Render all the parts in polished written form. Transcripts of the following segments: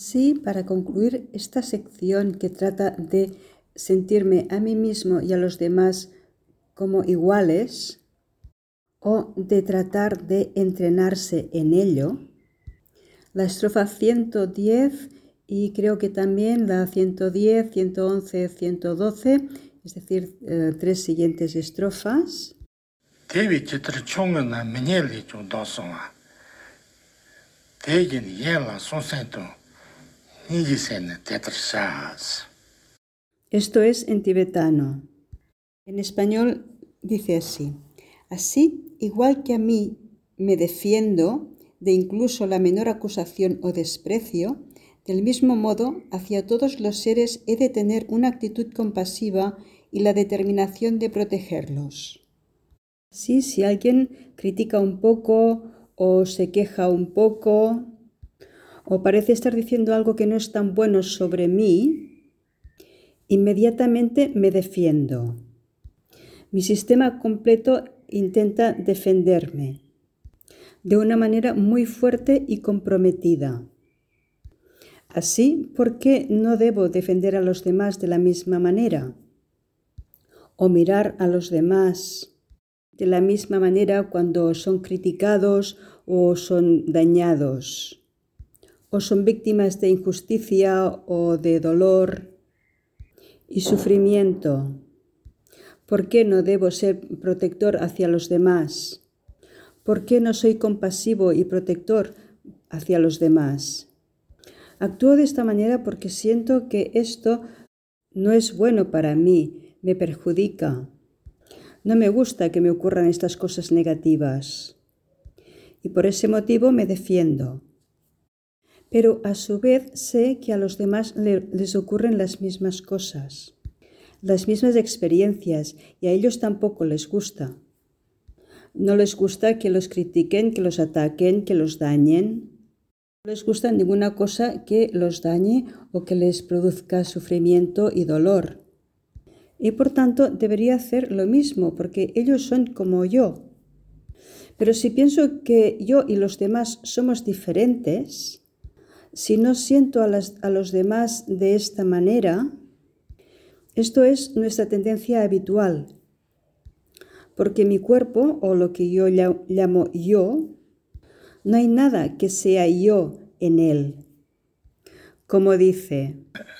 Sí, para concluir esta sección que trata de sentirme a mí mismo y a los demás como iguales o de tratar de entrenarse en ello, la estrofa 110 y creo que también la 110, 111, 112, es decir, tres siguientes estrofas. Esto es en tibetano. En español dice así: así, igual que a mí me defiendo de incluso la menor acusación o desprecio, del mismo modo, hacia todos los seres he de tener una actitud compasiva y la determinación de protegerlos. Sí, si alguien critica un poco o se queja un poco o parece estar diciendo algo que no es tan bueno sobre mí, inmediatamente me defiendo. Mi sistema completo intenta defenderme de una manera muy fuerte y comprometida. Así, ¿por qué no debo defender a los demás de la misma manera? O mirar a los demás de la misma manera cuando son criticados o son dañados, o son víctimas de injusticia o de dolor y sufrimiento. ¿Por qué no debo ser protector hacia los demás? ¿Por qué no soy compasivo y protector hacia los demás? Actúo de esta manera porque siento que esto no es bueno para mí, me perjudica. No me gusta que me ocurran estas cosas negativas y por ese motivo me defiendo. Pero a su vez sé que a los demás les ocurren las mismas cosas, las mismas experiencias y a ellos tampoco les gusta. No les gusta que los critiquen, que los ataquen, que los dañen. No les gusta ninguna cosa que los dañe o que les produzca sufrimiento y dolor. Y por tanto debería hacer lo mismo porque ellos son como yo. Pero si pienso que yo y los demás somos diferentes, si no siento a los demás de esta manera, esto es nuestra tendencia habitual. Porque mi cuerpo, o lo que yo llamo yo, no hay nada que sea yo en él. Como dice,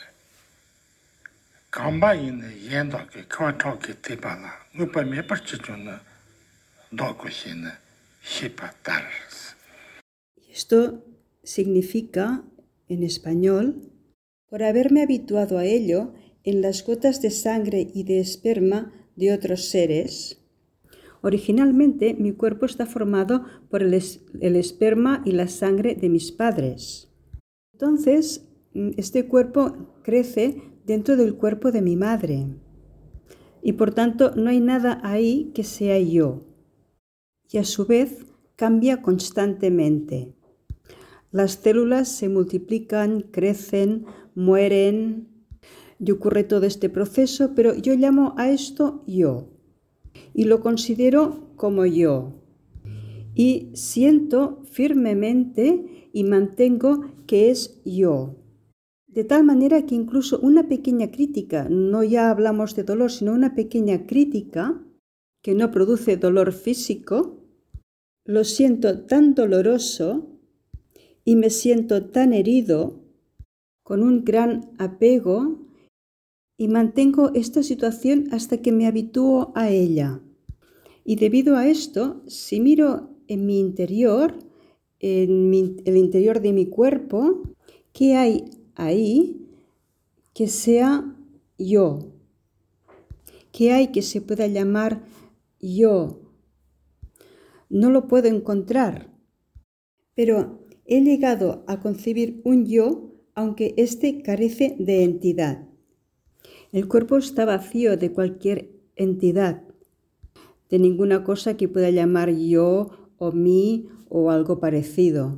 esto significa, en español, por haberme habituado a ello en las gotas de sangre y de esperma de otros seres. Originalmente mi cuerpo está formado por el esperma y la sangre de mis padres. Entonces, este cuerpo crece dentro del cuerpo de mi madre. Y por tanto no hay nada ahí que sea yo. Y a su vez cambia constantemente. Las células se multiplican, crecen, mueren y ocurre todo este proceso, pero yo llamo a esto yo y lo considero como yo. Y siento firmemente y mantengo que es yo. De tal manera que incluso una pequeña crítica, no ya hablamos de dolor, sino una pequeña crítica que no produce dolor físico, lo siento tan doloroso y me siento tan herido con un gran apego y mantengo esta situación hasta que me habitúo a ella. Y debido a esto, si miro en mi interior, el interior de mi cuerpo, ¿qué hay ahí que sea yo? ¿Qué hay que se pueda llamar yo? No lo puedo encontrar, pero he llegado a concebir un yo, aunque éste carece de entidad. El cuerpo está vacío de cualquier entidad, de ninguna cosa que pueda llamar yo o mí o algo parecido.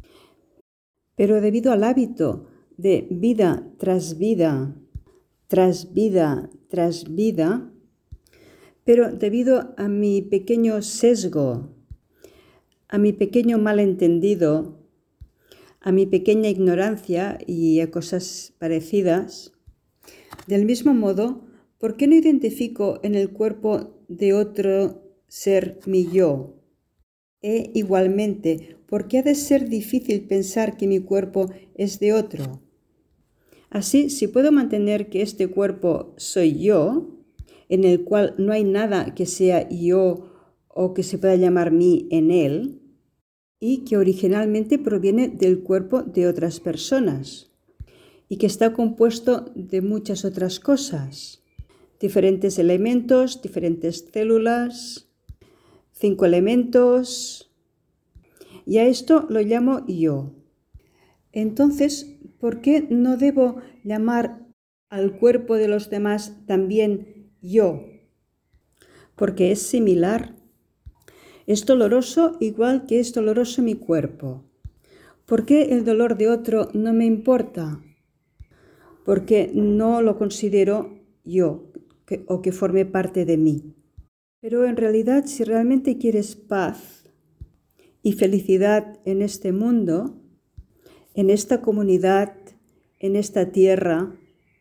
Pero debido al hábito de vida tras vida, tras vida, tras vida, pero debido a mi pequeño sesgo, a mi pequeño malentendido, a mi pequeña ignorancia y a cosas parecidas. Del mismo modo, ¿por qué no identifico en el cuerpo de otro ser mi yo? Igualmente, ¿por qué ha de ser difícil pensar que mi cuerpo es de otro? Así, si puedo mantener que este cuerpo soy yo, en el cual no hay nada que sea yo o que se pueda llamar mí en él, y que originalmente proviene del cuerpo de otras personas, y que está compuesto de muchas otras cosas, diferentes elementos, diferentes células, 5 elementos, y a esto lo llamo yo. Entonces, ¿por qué no debo llamar al cuerpo de los demás también yo? Porque es similar. Es doloroso igual que es doloroso mi cuerpo. ¿Por qué el dolor de otro no me importa? Porque no lo considero yo o que forme parte de mí. Pero en realidad, si realmente quieres paz y felicidad en este mundo, en esta comunidad, en esta tierra,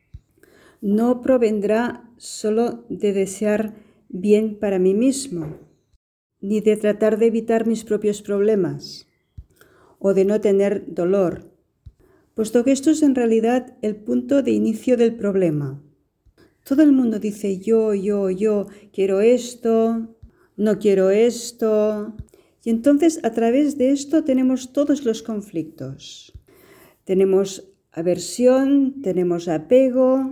no provendrá solo de desear bien para mí mismo, ni de tratar de evitar mis propios problemas o de no tener dolor, puesto que esto es en realidad el punto de inicio del problema. Todo el mundo dice yo, quiero esto, no quiero esto, y entonces a través de esto tenemos todos los conflictos. Tenemos aversión, tenemos apego,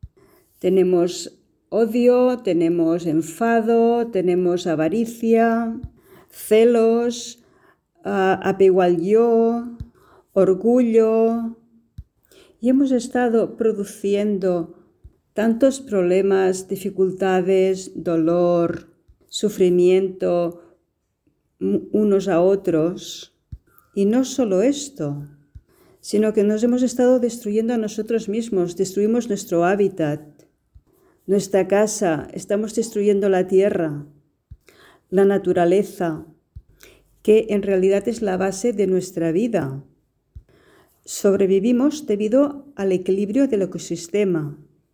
tenemos odio, tenemos enfado, tenemos avaricia, celos, apego al yo, orgullo. Y hemos estado produciendo tantos problemas, dificultades, dolor, sufrimiento unos a otros. Y no solo esto, sino que nos hemos estado destruyendo a nosotros mismos, destruimos nuestro hábitat, nuestra casa, estamos destruyendo la tierra, la naturaleza, que en realidad es la base de nuestra vida. Sobrevivimos debido al equilibrio del ecosistema,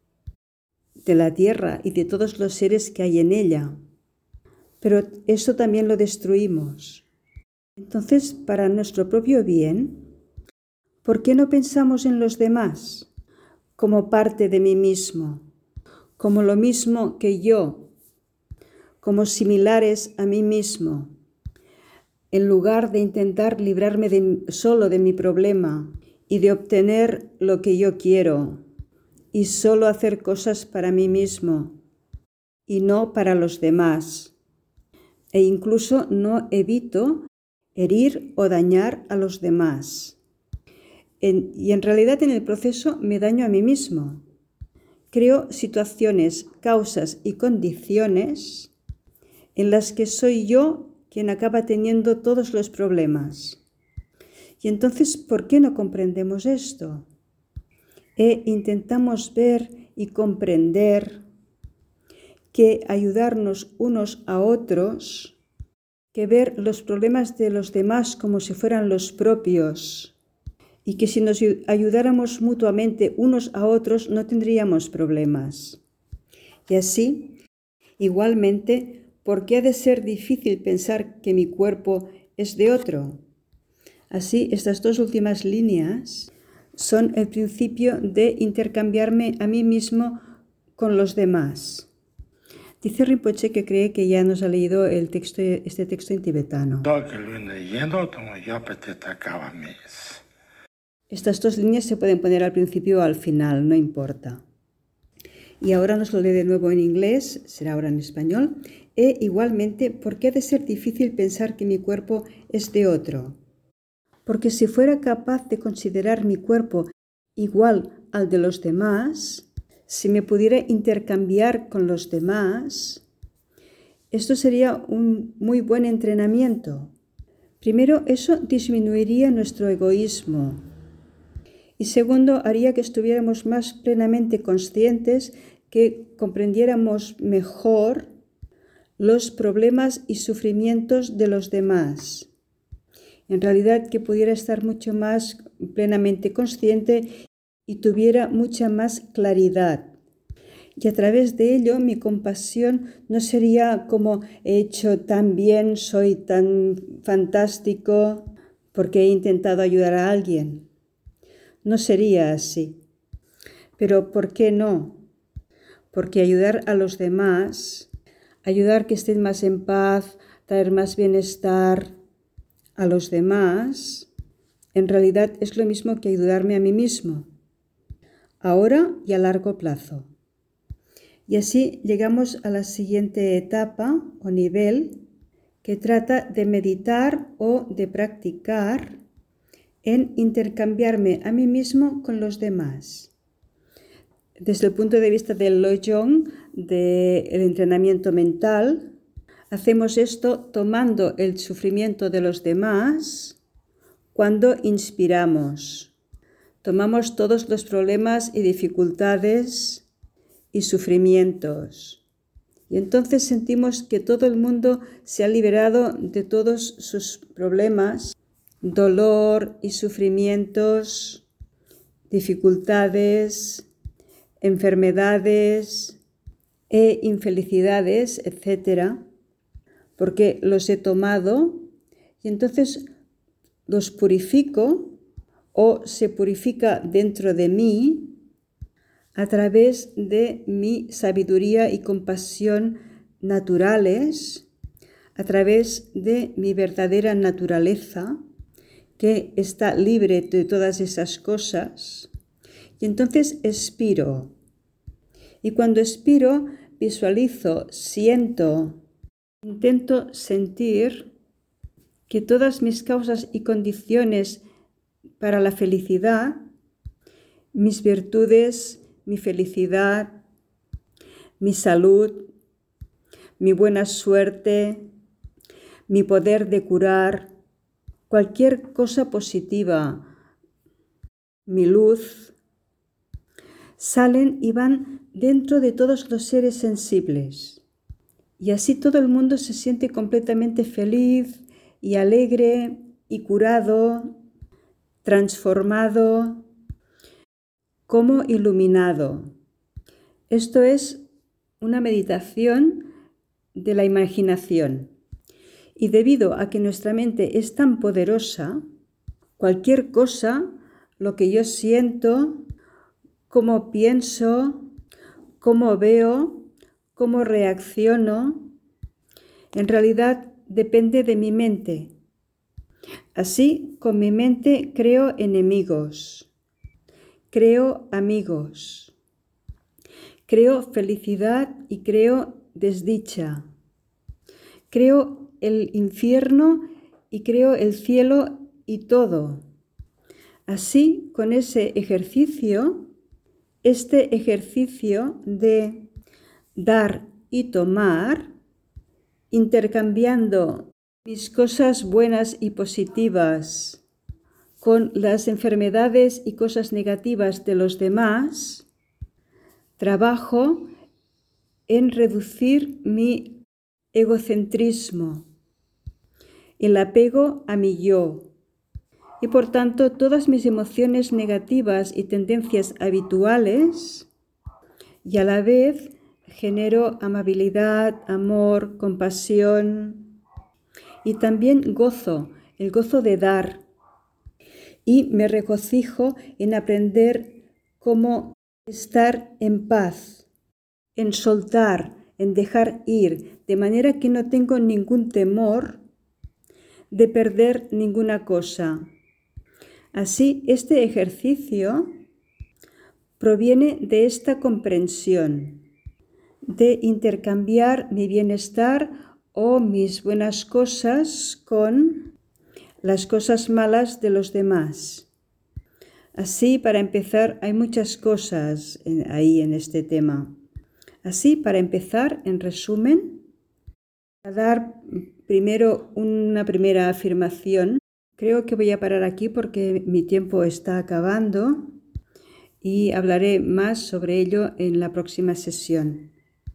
de la tierra y de todos los seres que hay en ella, pero eso también lo destruimos. Entonces, para nuestro propio bien, ¿por qué no pensamos en los demás como parte de mí mismo, como lo mismo que yo, como similares a mí mismo, en lugar de intentar librarme solo de mi problema y de obtener lo que yo quiero y solo hacer cosas para mí mismo y no para los demás? E incluso no evito herir o dañar a los demás. Y en realidad en el proceso me daño a mí mismo. Creo situaciones, causas y condiciones en las que soy yo quien acaba teniendo todos los problemas. Y entonces, ¿por qué no comprendemos esto? Intentamos ver y comprender que ayudarnos unos a otros, que ver los problemas de los demás como si fueran los propios, y que si nos ayudáramos mutuamente unos a otros no tendríamos problemas. Y así, igualmente, ¿por qué ha de ser difícil pensar que mi cuerpo es de otro? Así, estas dos últimas líneas son el principio de intercambiarme a mí mismo con los demás. Dice Rinpoche que cree que ya nos ha leído este texto en tibetano. Estas dos líneas se pueden poner al principio o al final, no importa. Y ahora nos lo lee de nuevo en inglés, será ahora en español. Igualmente, ¿por qué ha de ser difícil pensar que mi cuerpo es de otro? Porque si fuera capaz de considerar mi cuerpo igual al de los demás, si me pudiera intercambiar con los demás, esto sería un muy buen entrenamiento. Primero, eso disminuiría nuestro egoísmo. Y segundo, haría que estuviéramos más plenamente conscientes, que comprendiéramos mejor los problemas y sufrimientos de los demás. En realidad que pudiera estar mucho más plenamente consciente y tuviera mucha más claridad. Y a través de ello mi compasión no sería como he hecho tan bien, soy tan fantástico porque he intentado ayudar a alguien. No sería así. Pero ¿por qué no? Porque ayudar a los demás, ayudar que estén más en paz, traer más bienestar a los demás, en realidad es lo mismo que ayudarme a mí mismo, ahora y a largo plazo. Y así llegamos a la siguiente etapa o nivel que trata de meditar o de practicar en intercambiarme a mí mismo con los demás. Desde el punto de vista del Lojong, del entrenamiento mental, hacemos esto tomando el sufrimiento de los demás cuando inspiramos. Tomamos todos los problemas y dificultades y sufrimientos. Y entonces sentimos que todo el mundo se ha liberado de todos sus problemas, dolor y sufrimientos, dificultades, enfermedades e infelicidades, etc., porque los he tomado y entonces los purifico o se purifica dentro de mí a través de mi sabiduría y compasión naturales, a través de mi verdadera naturaleza, que está libre de todas esas cosas. Y entonces expiro. Y cuando expiro, visualizo, siento, intento sentir que todas mis causas y condiciones para la felicidad, mis virtudes, mi felicidad, mi salud, mi buena suerte, mi poder de curar, cualquier cosa positiva, mi luz, salen y van dentro de todos los seres sensibles. Y así todo el mundo se siente completamente feliz y alegre y curado, transformado, como iluminado. Esto es una meditación de la imaginación. Y debido a que nuestra mente es tan poderosa, cualquier cosa, lo que yo siento, cómo pienso, cómo veo, cómo reacciono, en realidad depende de mi mente. Así, con mi mente creo enemigos, creo amigos, creo felicidad y creo desdicha, creo el infierno y creo el cielo y todo. Así, con ese ejercicio, este ejercicio de dar y tomar, intercambiando mis cosas buenas y positivas con las enfermedades y cosas negativas de los demás, trabajo en reducir mi egocentrismo, el apego a mi yo, y por tanto todas mis emociones negativas y tendencias habituales, y a la vez genero amabilidad, amor, compasión y también gozo, el gozo de dar. Y me regocijo en aprender cómo estar en paz, en soltar, en dejar ir, de manera que no tengo ningún temor de perder ninguna cosa. Así, este ejercicio proviene de esta comprensión, de intercambiar mi bienestar o mis buenas cosas con las cosas malas de los demás. Así, para empezar, hay muchas cosas ahí en este tema. Así, para empezar, en resumen, a dar primero una primera afirmación. Creo que voy a parar aquí porque mi tiempo está acabando y hablaré más sobre ello en la próxima sesión.